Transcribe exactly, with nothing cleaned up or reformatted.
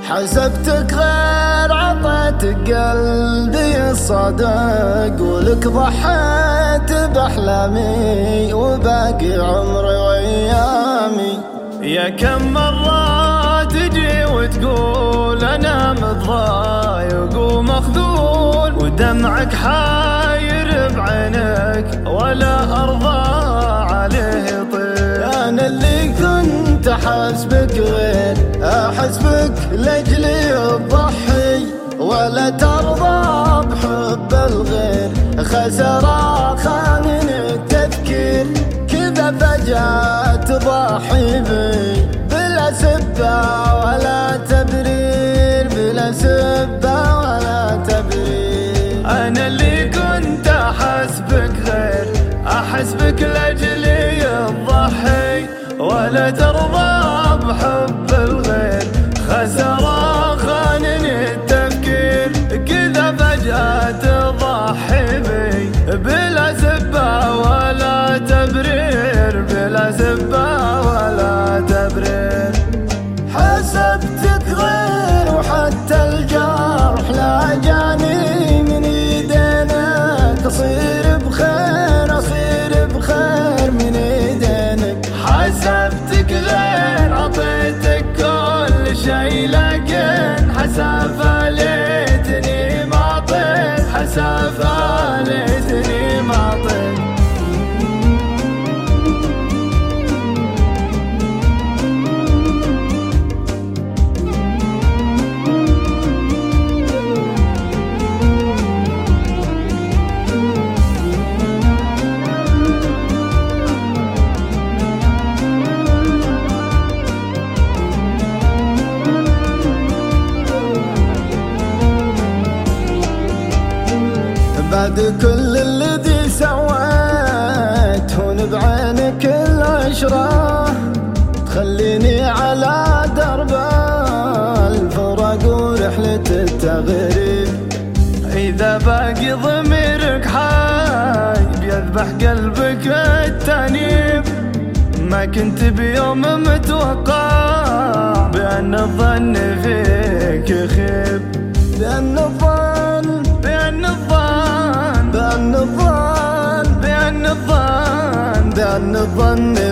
حسبتك غير عطيتك قلبي الصدق، ولك ضحيت بأحلامي وباقي عمري وأيامي. يا كم مرة تجي وتقول أنا متضايق ومخذول، ودمعك حاير بعينك ولا أرضى عليه طير. أنا اللي كنت أحسبك غير أحسبك لأجلي تضحي، ولا ترضى بحب الغير خسارة خانني التفكير. كذا فجأة تضحي بي بلا سبة ولا تبرير، بلا سبة ولا تبرير. أنا اللي كنت أحسبك غير أحسبك لأجلي تضحي، ولا ترضى بحب الغير خسارة خانني التفكير. كذا فجأة تضحي بي بلا سبة ولا تبرير، بلا سبة ولا تبرير. حسبتك غير وحتى الجرح لا جاني من يدينك، أصير بخير أصير بخير من يدينك. حسبتك غير عطيتك كل شي، لكن حسافة ليتني ما عطيت، حسافة ليتني ما عطيت. بعد كل الذي سويته بعينك العشرة، تخليني على درب الفراق ورحلة التغريب. إذا باقي ضميرك حي بيذبح قلبك التانيب، ما كنت بيوم متوقع بأن الظن فيك يخيب. بأن الظن بأن الظن بأن الظن بأن الظن بأن الظن